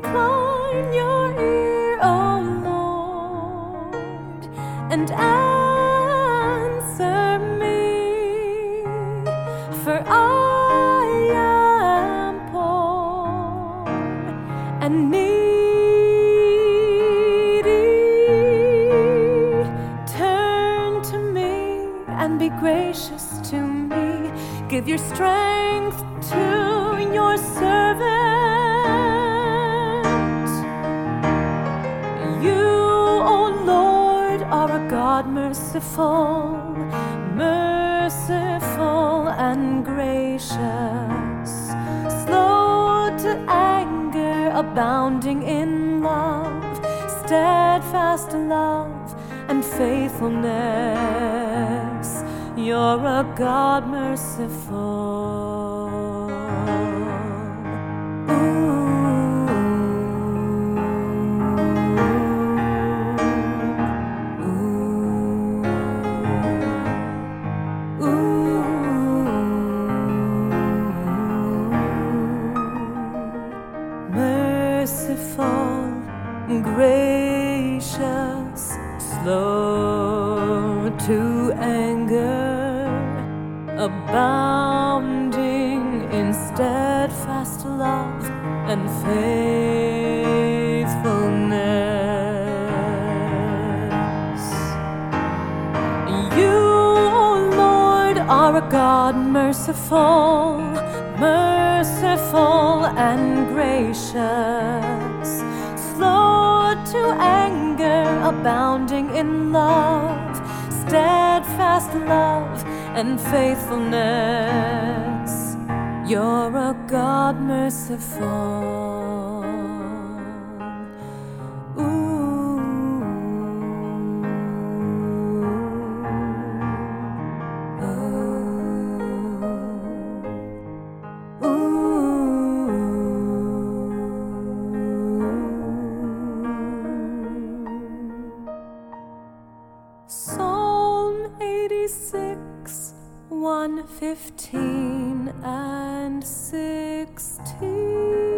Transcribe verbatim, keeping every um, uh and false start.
incline your ear, O Lord, and answer me, for I am poor and needy. Turn to me and be gracious to me. Give your strength to your servant. You, O Lord, are a God merciful, merciful and gracious, slow to anger, abounding in love, steadfast love and faithfulness. You're a God merciful. Merciful, gracious, slow to anger, abounding in steadfast love and faithfulness. You, O Lord, are a God merciful, merciful and gracious, slow to anger, abounding in love, steadfast love and faithfulness. You're a God merciful. Psalm eighty-six, one fifteen and sixteen.